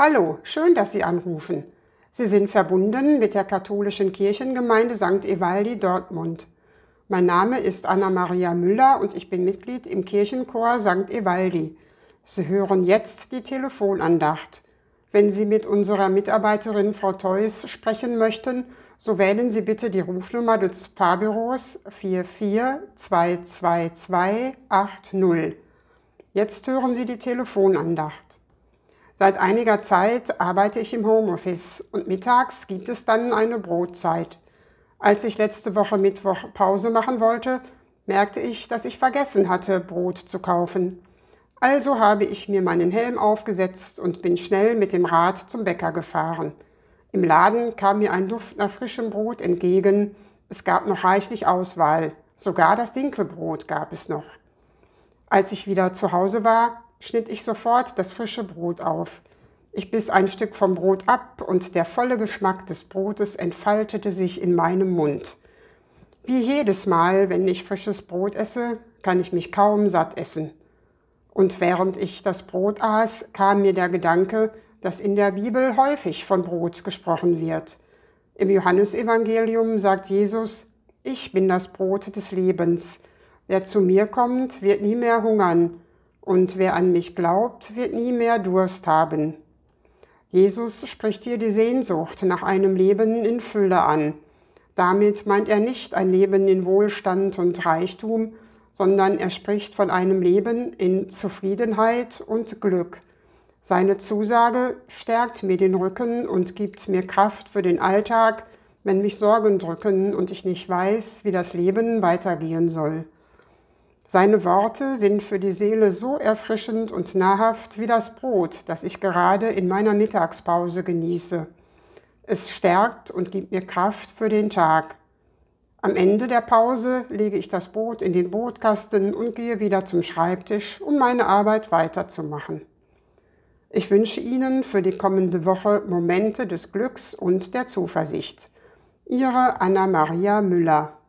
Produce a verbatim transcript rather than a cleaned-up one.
Hallo, schön, dass Sie anrufen. Sie sind verbunden mit der katholischen Kirchengemeinde Sankt Evaldi Dortmund. Mein Name ist Anna-Maria Müller und ich bin Mitglied im Kirchenchor Sankt Evaldi. Sie hören jetzt die Telefonandacht. Wenn Sie mit unserer Mitarbeiterin Frau Theus sprechen möchten, so wählen Sie bitte die Rufnummer des Pfarrbüros vier vier zwei zwei zwei acht null. Jetzt hören Sie die Telefonandacht. Seit einiger Zeit arbeite ich im Homeoffice und mittags gibt es dann eine Brotzeit. Als ich letzte Woche Mittwoch Pause machen wollte, merkte ich, dass ich vergessen hatte, Brot zu kaufen. Also habe ich mir meinen Helm aufgesetzt und bin schnell mit dem Rad zum Bäcker gefahren. Im Laden kam mir ein Duft nach frischem Brot entgegen. Es gab noch reichlich Auswahl. Sogar das Dinkelbrot gab es noch. Als ich wieder zu Hause war, schnitt ich sofort das frische Brot auf. Ich biss ein Stück vom Brot ab und der volle Geschmack des Brotes entfaltete sich in meinem Mund. Wie jedes Mal, wenn ich frisches Brot esse, kann ich mich kaum satt essen. Und während ich das Brot aß, kam mir der Gedanke, dass in der Bibel häufig von Brot gesprochen wird. Im Johannesevangelium sagt Jesus: Ich bin das Brot des Lebens. Wer zu mir kommt, wird nie mehr hungern. Und wer an mich glaubt, wird nie mehr Durst haben. Jesus spricht hier die Sehnsucht nach einem Leben in Fülle an. Damit meint er nicht ein Leben in Wohlstand und Reichtum, sondern er spricht von einem Leben in Zufriedenheit und Glück. Seine Zusage stärkt mir den Rücken und gibt mir Kraft für den Alltag, wenn mich Sorgen drücken und ich nicht weiß, wie das Leben weitergehen soll. Seine Worte sind für die Seele so erfrischend und nahrhaft wie das Brot, das ich gerade in meiner Mittagspause genieße. Es stärkt und gibt mir Kraft für den Tag. Am Ende der Pause lege ich das Brot in den Brotkasten und gehe wieder zum Schreibtisch, um meine Arbeit weiterzumachen. Ich wünsche Ihnen für die kommende Woche Momente des Glücks und der Zuversicht. Ihre Anna-Maria Müller.